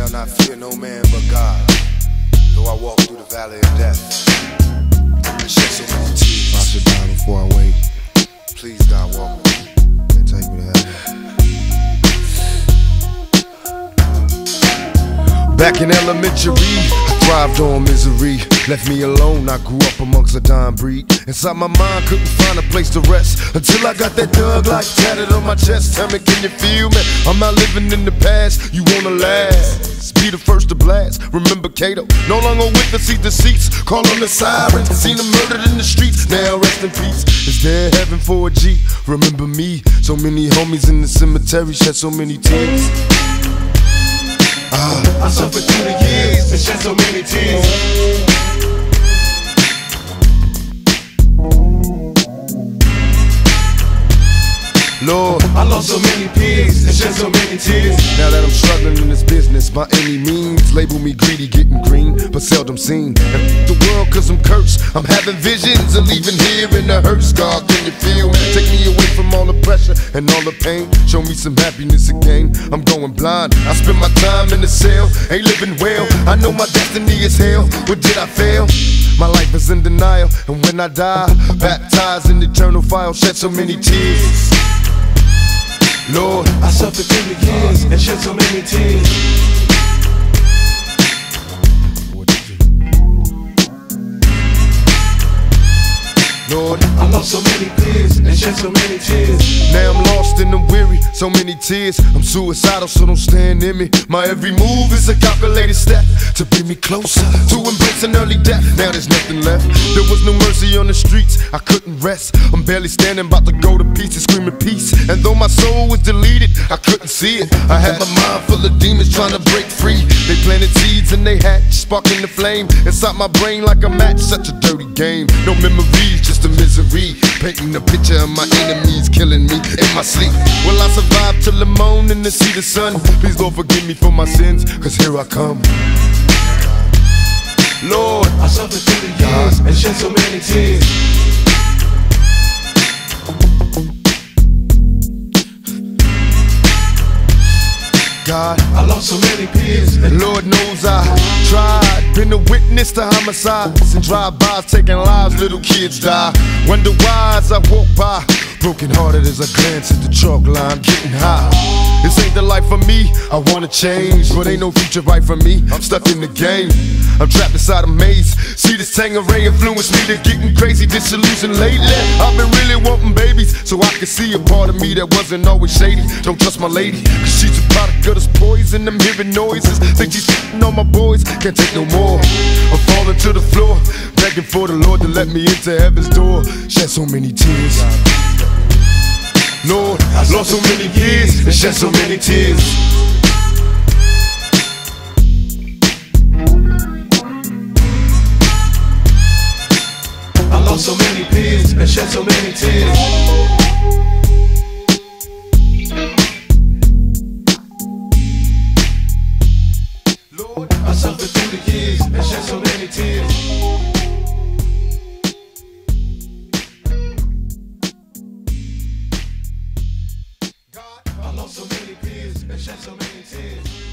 shall not fear no man but God. Though I walk through the valley of death, and shed so many tears. I should die before I wake. Please, God, walk with me. And take me to heaven. Back in elementary, I thrived on misery. Left me alone, I grew up amongst a dying breed. Inside my mind, couldn't find a place to rest until I got that Doug life tatted on my chest. Tell me, can you feel me? I'm not living in the past, you wanna last. Be the first to blast. Remember Cato, no longer with the seat deceits. Call on the sirens, seen them murdered in the streets. Now rest in peace. Is there heaven for a G? Remember me, so many homies in the cemetery shed so many tears. I suffered through the years and shed so many tears. Lord, I lost so many peers and shed so many tears. now that I'm struggling in this business by any means, label me greedy, getting green, but seldom seen. And the world cause I'm cursed, I'm having visions of leaving here in the hearse. God, can you feel me? Take me away from all the pressure and all the pain. Show me some happiness again. I'm going blind, I spend my time in the cell, ain't living well. I know my destiny is hell, but did I fail? My life is in denial, and when I die, baptized in eternal fire, shed so many tears. Lord, I suffered through the years and shed so many tears. Lord, I lost so many peers and shed so many tears. now I'm lost and I'm weary, so many tears. I'm suicidal, so don't stand in me. My every move is a calculated step to bring me closer to embracing early death. Now there's nothing left. There was no mercy on the streets, I couldn't rest. I'm barely standing, about to go to pieces, screaming peace. And though my soul was deleted, I couldn't see it. I had my mind full of demons trying to break free. They planted seeds and they hatched, sparking the flame inside my brain like a match. Such a dirty game, no memories, just a misery. Painting a picture of my enemies killing me in my sleep. Will I survive till the morning to see the sun? Please Lord forgive me for my sins, cause here I come. Lord, I suffered through the years and shed so many tears. God, I lost so many peers. Lord knows I tried, been a witness to homicides and drive-bys taking lives, little kids die. Wonder why as I walk by, broken hearted as I glance at the chalk line, getting high. This ain't the life for me, I wanna change, but ain't no future right for me, I'm stuck in the game. I'm trapped inside a maze, see this Tangeray influence me to getting crazy, disillusioned lately. I've been really wanting babies, so I can see a part of me that wasn't always shady. Don't trust my lady, cause she's a product of this poison. I'm hearing noises, think she's shitting on my boys, can't take no more. I'm falling to the floor, begging for the Lord to let me into heaven's door. Shed so many tears. Lord, I lost so many years and shed so many tears. I lost so many peers and shed so many tears. Lord, I suffered through the years and shed so many tears. I lost so many peers and shed so many tears.